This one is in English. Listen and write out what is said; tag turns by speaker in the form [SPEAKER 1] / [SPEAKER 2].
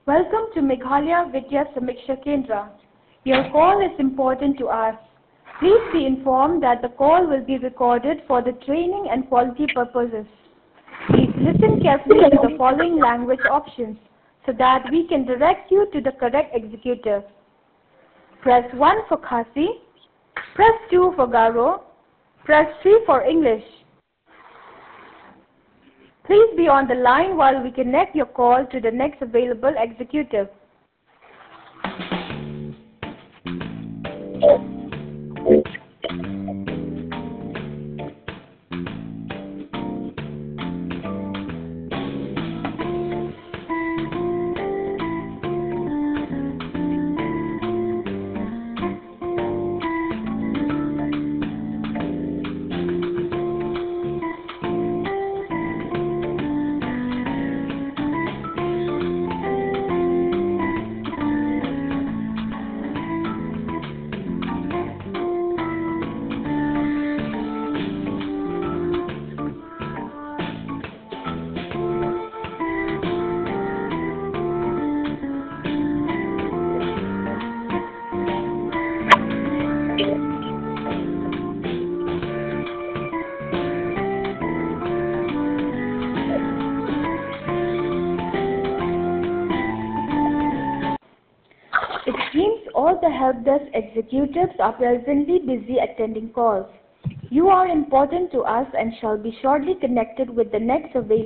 [SPEAKER 1] Welcome to Meghalaya Vidya Samiksha Kendra. Your call is important to us. Please be informed that the call will be recorded for the training and quality purposes. Please listen carefully to the following language options so that we can direct you to the correct executive. Press 1 for Khasi, press 2 for Garo, press 3 for English. Please be on the line while we connect your call to the next available executive. It seems all the help desk executives are presently busy attending calls. You are important to us and shall be shortly connected with the next available